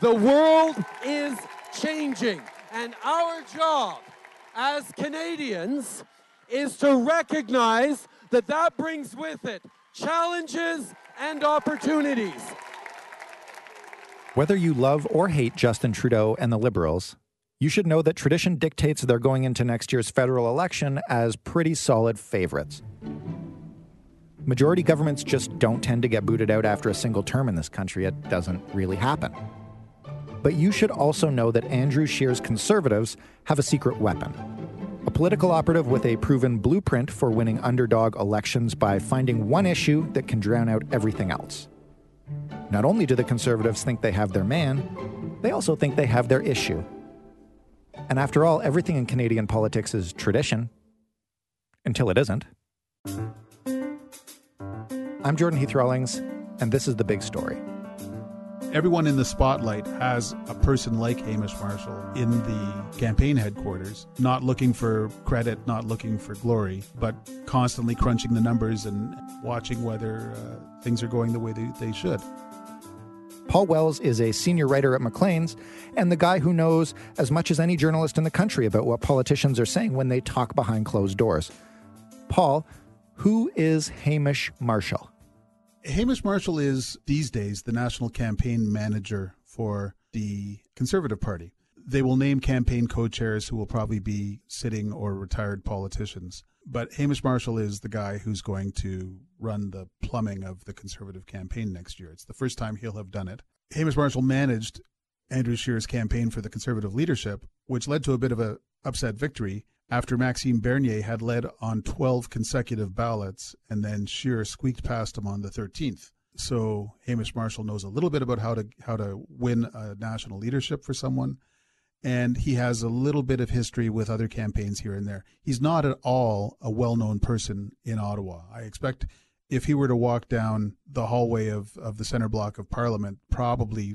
The world is changing, and our job as Canadians is to recognize that that brings with it challenges and opportunities. Whether you love or hate Justin Trudeau and the Liberals, you should know that tradition dictates they're going into next year's federal election as pretty solid favorites. Majority governments just don't tend to get booted out after a single term in this country. It doesn't really happen. But you should also know that Andrew Scheer's Conservatives have a secret weapon. A political operative with a proven blueprint for winning underdog elections by finding one issue that can drown out everything else. Not only do the Conservatives think they have their man, they also think they have their issue. And after all, everything in Canadian politics is tradition. Until it isn't. I'm Jordan Heath Rawlings, and this is The Big Story. Everyone in the spotlight has a person like Hamish Marshall in the campaign headquarters, not looking for credit, not looking for glory, but constantly crunching the numbers and watching whether things are going the way they should. Paul Wells is a senior writer at Maclean's and the guy who knows as much as any journalist in the country about what politicians are saying when they talk behind closed doors. Paul, who is Hamish Marshall? Hamish Marshall is, these days, the national campaign manager for the Conservative Party. They will name campaign co-chairs who will probably be sitting or retired politicians. But Hamish Marshall is the guy who's going to run the plumbing of the Conservative campaign next year. It's the first time he'll have done it. Hamish Marshall managed Andrew Scheer's campaign for the Conservative leadership, which led to a bit of an upset victory after Maxime Bernier had led on 12 consecutive ballots, and then Scheer squeaked past him on the 13th. So Hamish Marshall knows a little bit about how to win a national leadership for someone, and he has a little bit of history with other campaigns here and there. He's not at all a well-known person in Ottawa. I expect if he were to walk down the hallway of the center block of Parliament, probably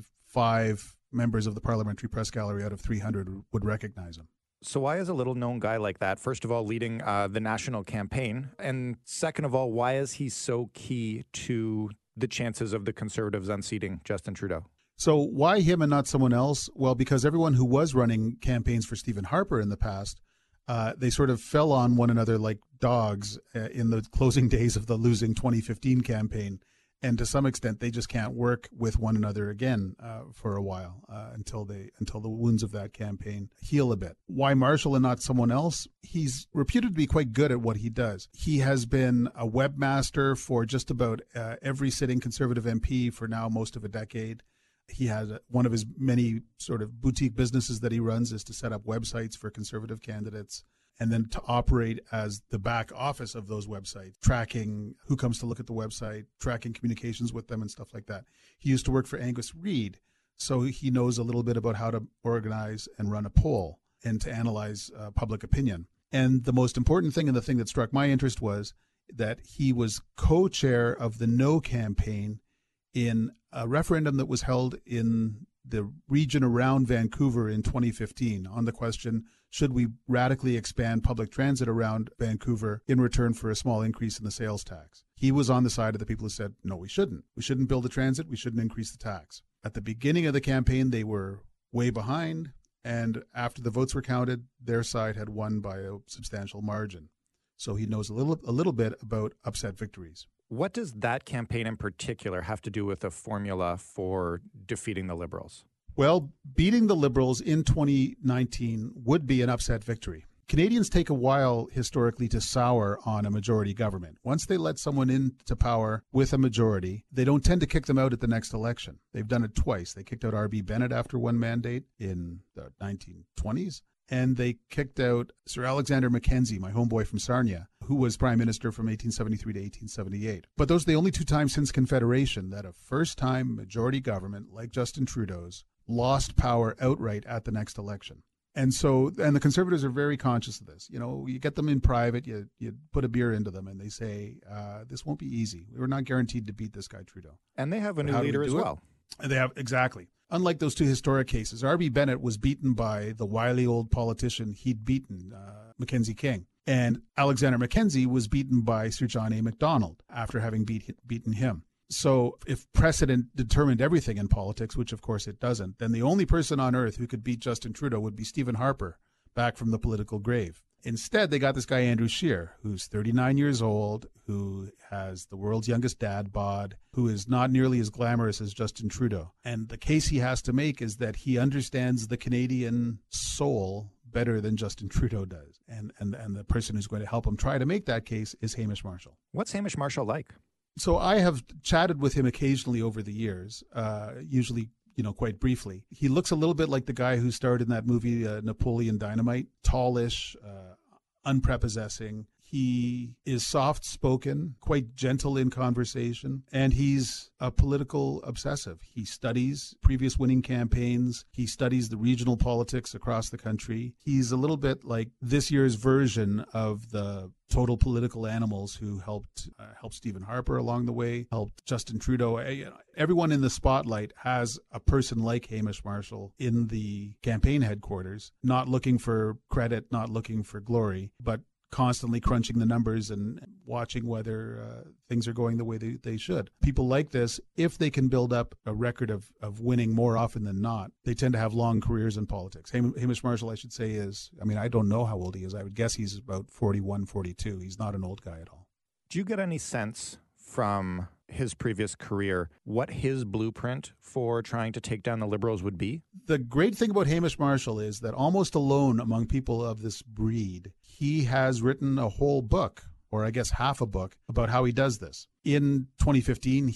5 members of the Parliamentary Press Gallery out of 300 would recognize him. So why is a little-known guy like that, first of all, leading the national campaign? And second of all, why is he so key to the chances of the Conservatives unseating Justin Trudeau? So why him and not someone else? Well, because everyone who was running campaigns for Stephen Harper in the past, they sort of fell on one another like dogs in the closing days of the losing 2015 campaign. And to some extent, they just can't work with one another again for a while until the wounds of that campaign heal a bit. Why Marshall and not someone else? He's reputed to be quite good at what he does. He has been a webmaster for just about every sitting Conservative MP for now most of a decade. He has one of his many sort of boutique businesses that he runs is to set up websites for Conservative candidates, and then to operate as the back office of those websites, tracking who comes to look at the website, tracking communications with them and stuff like that. He used to work for Angus Reid, so he knows a little bit about how to organize and run a poll and to analyze public opinion. And the most important thing, and the thing that struck my interest, was that he was co-chair of the No campaign in a referendum that was held in the region around Vancouver in 2015 on the question, should we radically expand public transit around Vancouver in return for a small increase in the sales tax? He was on the side of the people who said, no, we shouldn't. We shouldn't build the transit. We shouldn't increase the tax. At the beginning of the campaign, they were way behind. And after the votes were counted, their side had won by a substantial margin. So he knows a little bit about upset victories. What does that campaign in particular have to do with a formula for defeating the Liberals? Well, beating the Liberals in 2019 would be an upset victory. Canadians take a while historically to sour on a majority government. Once they let someone into power with a majority, they don't tend to kick them out at the next election. They've done it twice. They kicked out R.B. Bennett after one mandate in the 1920s. And they kicked out Sir Alexander Mackenzie, my homeboy from Sarnia, who was prime minister from 1873 to 1878. But those are the only 2 times since Confederation that a first-time majority government like Justin Trudeau's lost power outright at the next election. And the Conservatives are very conscious of this. You know, you get them in private, you put a beer into them, and they say, this won't be easy. We're not guaranteed to beat this guy Trudeau. And they have a new leader as well. And they have, exactly. Unlike those 2 historic cases, R.B. Bennett was beaten by the wily old politician he'd beaten, Mackenzie King. And Alexander Mackenzie was beaten by Sir John A. Macdonald after having beaten him. So if precedent determined everything in politics, which of course it doesn't, then the only person on earth who could beat Justin Trudeau would be Stephen Harper, back from the political grave. Instead, they got this guy, Andrew Scheer, who's 39 years old, who has the world's youngest dad bod, who is not nearly as glamorous as Justin Trudeau. And the case he has to make is that he understands the Canadian soul better than Justin Trudeau does. And the person who's going to help him try to make that case is Hamish Marshall. What's Hamish Marshall like? So I have chatted with him occasionally over the years, usually quite briefly. He looks a little bit like the guy who starred in that movie, Napoleon Dynamite, tallish, unprepossessing. He is soft-spoken, quite gentle in conversation, and he's a political obsessive. He studies previous winning campaigns. He studies the regional politics across the country. He's a little bit like this year's version of the total political animals who helped Stephen Harper along the way, helped Justin Trudeau. Everyone in the spotlight has a person like Hamish Marshall in the campaign headquarters, not looking for credit, not looking for glory, but constantly crunching the numbers and watching whether things are going the way they should. People like this, if they can build up a record of winning more often than not, they tend to have long careers in politics. Hamish Marshall, I should say, I don't know how old he is. I would guess he's about 41, 42. He's not an old guy at all. Do you get any sense from his previous career what his blueprint for trying to take down the Liberals would be? The great thing about Hamish Marshall is that almost alone among people of this breed, he has written a whole book, or I guess half a book, about how he does this. In 2015,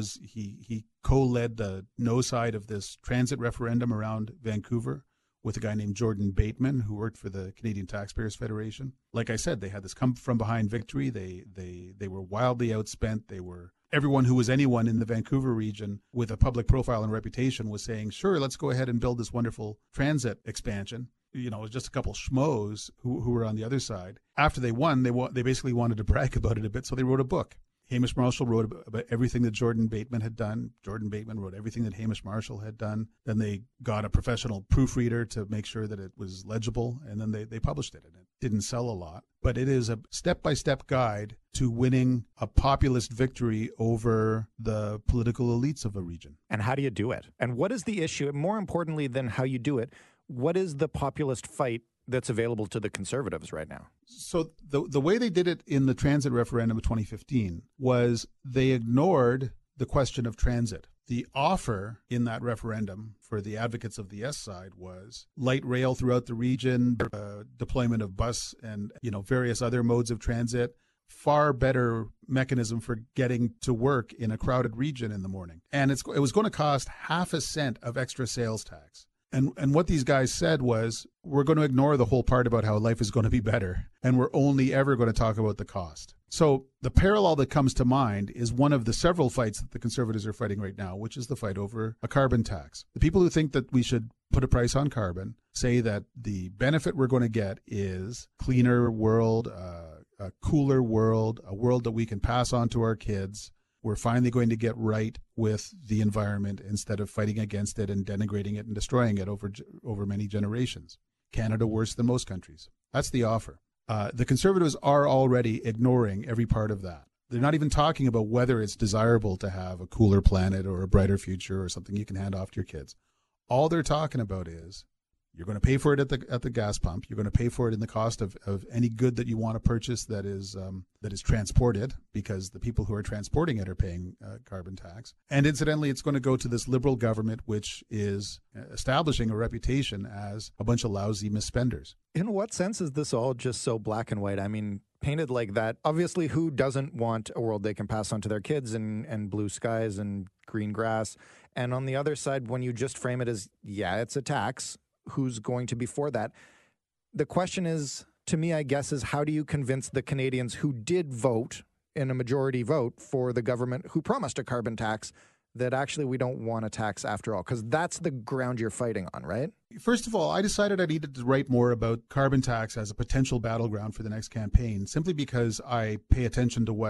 he co-led the no side of this transit referendum around Vancouver with a guy named Jordan Bateman, who worked for the Canadian Taxpayers Federation. Like I said, they had this come from behind victory. They were wildly outspent. Everyone who was anyone in the Vancouver region with a public profile and reputation was saying, sure, let's go ahead and build this wonderful transit expansion. It was just a couple schmoes who were on the other side. After they won, they basically wanted to brag about it a bit, so they wrote a book. Hamish Marshall wrote about everything that Jordan Bateman had done. Jordan Bateman wrote everything that Hamish Marshall had done. Then they got a professional proofreader to make sure that it was legible, and then they published it. And it didn't sell a lot, but it is a step-by-step guide to winning a populist victory over the political elites of a region. And how do you do it? And what is the issue? More importantly than how you do it, what is the populist fight that's available to the Conservatives right now? So the way they did it in the transit referendum of 2015 was they ignored the question of transit. The offer in that referendum for the advocates of the yes side was light rail throughout the region, deployment of bus and various other modes of transit, far better mechanism for getting to work in a crowded region in the morning. And it was going to cost half a cent of extra sales tax. And what these guys said was, we're going to ignore the whole part about how life is going to be better, and we're only ever going to talk about the cost. So the parallel that comes to mind is one of the several fights that the Conservatives are fighting right now, which is the fight over a carbon tax. The people who think that we should put a price on carbon say that the benefit we're going to get is cleaner world, a cooler world, a world that we can pass on to our kids. We're finally going to get right with the environment instead of fighting against it and denigrating it and destroying it over many generations. Canada worse than most countries. That's the offer. The Conservatives are already ignoring every part of that. They're not even talking about whether it's desirable to have a cooler planet or a brighter future or something you can hand off to your kids. All they're talking about is you're going to pay for it at the gas pump. You're going to pay for it in the cost of any good that you want to purchase that is transported, because the people who are transporting it are paying carbon tax. And incidentally, it's going to go to this Liberal government, which is establishing a reputation as a bunch of lousy misspenders. In what sense is this all just so black and white? I mean, painted like that, obviously who doesn't want a world they can pass on to their kids and blue skies and green grass? And on the other side, when you just frame it as, yeah, it's a tax, who's going to be for that? The question is, to me, I guess, is how do you convince the Canadians who did vote in a majority vote for the government who promised a carbon tax that actually we don't want a tax after all? Because that's the ground you're fighting on, right? First of all, I decided I needed to write more about carbon tax as a potential battleground for the next campaign, simply because I pay attention to what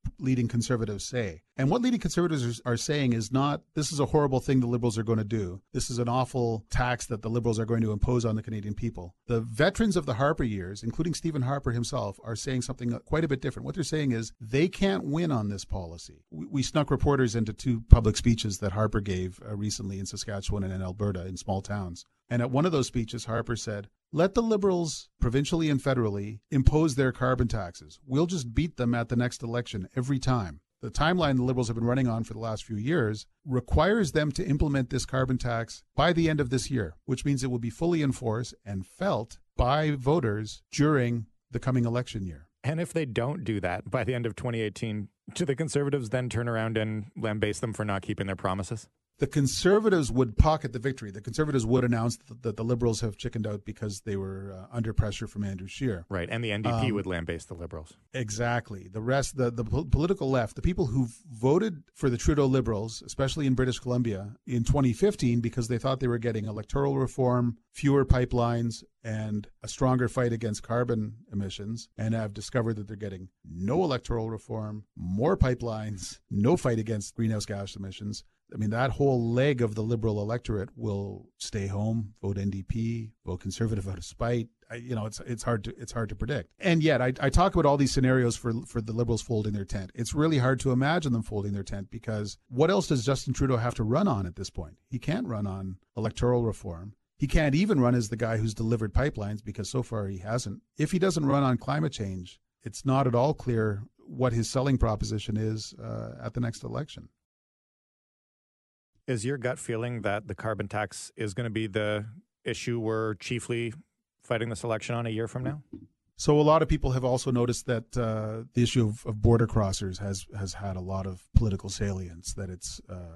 leading conservatives say. And what leading conservatives are saying is not, this is a horrible thing the Liberals are going to do. This is an awful tax that the Liberals are going to impose on the Canadian people. The veterans of the Harper years, including Stephen Harper himself, are saying something quite a bit different. What they're saying is they can't win on this policy. We snuck reporters into 2 public speeches that Harper gave recently in Saskatchewan and in Alberta in small towns. And at one of those speeches, Harper said, let the Liberals, provincially and federally, impose their carbon taxes. We'll just beat them at the next election every time. The timeline the Liberals have been running on for the last few years requires them to implement this carbon tax by the end of this year, which means it will be fully enforced and felt by voters during the coming election year. And if they don't do that by the end of 2018, do the Conservatives then turn around and lambaste them for not keeping their promises? The Conservatives would pocket the victory. The Conservatives would announce that the Liberals have chickened out because they were under pressure from Andrew Scheer. Right, and the NDP would lambaste the Liberals. Exactly. The rest, the political left, the people who voted for the Trudeau Liberals, especially in British Columbia, in 2015 because they thought they were getting electoral reform, fewer pipelines, and a stronger fight against carbon emissions, and have discovered that they're getting no electoral reform, more pipelines, no fight against greenhouse gas emissions. I mean, that whole leg of the Liberal electorate will stay home, vote NDP, vote Conservative out of spite. It's hard to predict. And yet, I talk about all these scenarios for the Liberals folding their tent. It's really hard to imagine them folding their tent because what else does Justin Trudeau have to run on at this point? He can't run on electoral reform. He can't even run as the guy who's delivered pipelines because so far he hasn't. If he doesn't run on climate change, it's not at all clear what his selling proposition is at the next election. Is your gut feeling that the carbon tax is going to be the issue we're chiefly fighting this election on a year from now? So a lot of people have also noticed that the issue of border crossers has had a lot of political salience, that it's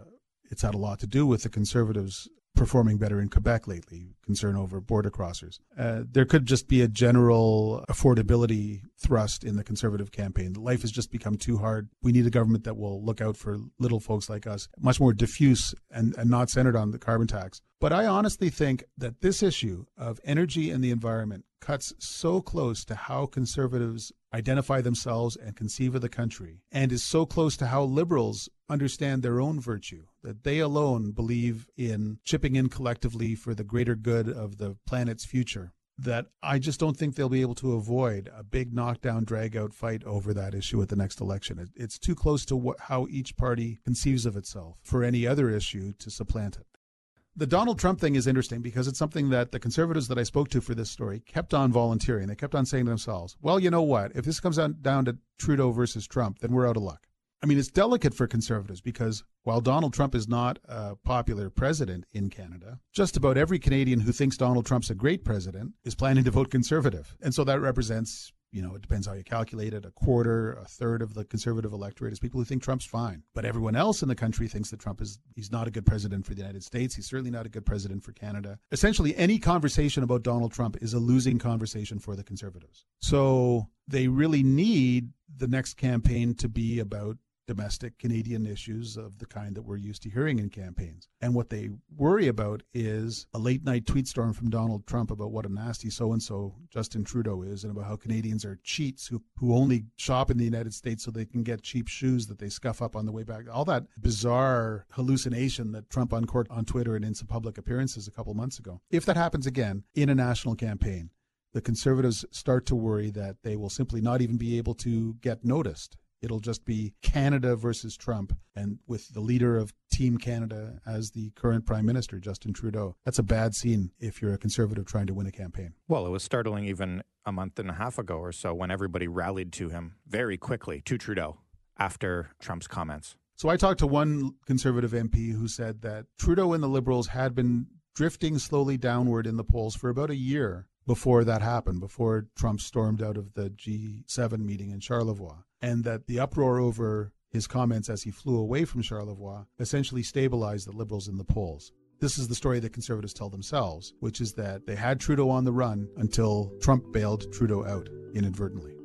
had a lot to do with the Conservatives performing better in Quebec lately, concern over border crossers. There could just be a general affordability thrust in the Conservative campaign. Life has just become too hard. We need a government that will look out for little folks like us, much more diffuse and not centered on the carbon tax. But I honestly think that this issue of energy and the environment cuts so close to how Conservatives identify themselves and conceive of the country, and is so close to how Liberals understand their own virtue, that they alone believe in chipping in collectively for the greater good of the planet's future, that I just don't think they'll be able to avoid a big knockdown, drag-out fight over that issue at the next election. It's too close to how each party conceives of itself for any other issue to supplant it. The Donald Trump thing is interesting because it's something that the Conservatives that I spoke to for this story kept on volunteering. They kept on saying to themselves, well, you know what? If this comes down to Trudeau versus Trump, then we're out of luck. I mean, it's delicate for Conservatives because while Donald Trump is not a popular president in Canada, just about every Canadian who thinks Donald Trump's a great president is planning to vote Conservative. And so that represents, it depends how you calculate it, a quarter, a third of the Conservative electorate is people who think Trump's fine. But everyone else in the country thinks that he's not a good president for the United States. He's certainly not a good president for Canada. Essentially, any conversation about Donald Trump is a losing conversation for the Conservatives. So they really need the next campaign to be about domestic Canadian issues of the kind that we're used to hearing in campaigns. And what they worry about is a late-night tweet storm from Donald Trump about what a nasty so-and-so Justin Trudeau is, and about how Canadians are cheats who only shop in the United States so they can get cheap shoes that they scuff up on the way back. All that bizarre hallucination that Trump uncorked on Twitter and in some public appearances a couple months ago. If that happens again in a national campaign, the Conservatives start to worry that they will simply not even be able to get noticed. It'll just be Canada versus Trump, and with the leader of Team Canada as the current Prime Minister, Justin Trudeau. That's a bad scene if you're a Conservative trying to win a campaign. Well, it was startling even a month and a half ago or so when everybody rallied to him very quickly, to Trudeau, after Trump's comments. So I talked to one Conservative MP who said that Trudeau and the Liberals had been drifting slowly downward in the polls for about a year before that happened, before Trump stormed out of the G7 meeting in Charlevoix, and that the uproar over his comments as he flew away from Charlevoix essentially stabilized the Liberals in the polls. This is the story that Conservatives tell themselves, which is that they had Trudeau on the run until Trump bailed Trudeau out inadvertently.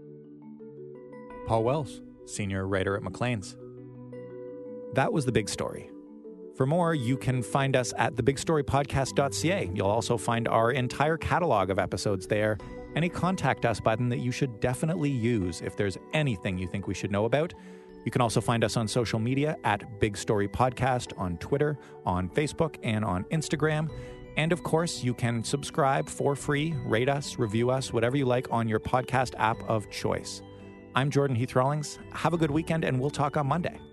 Paul Wells, senior writer at Maclean's. That was The Big Story. For more, you can find us at thebigstorypodcast.ca. You'll also find our entire catalog of episodes there, Any Contact Us button that you should definitely use if there's anything you think we should know about. You can also find us on social media at Big Story Podcast on Twitter, on Facebook, and on Instagram. And of course, you can subscribe for free, rate us, review us, whatever you like on your podcast app of choice. I'm Jordan Heath Rawlings. Have a good weekend, and we'll talk on Monday.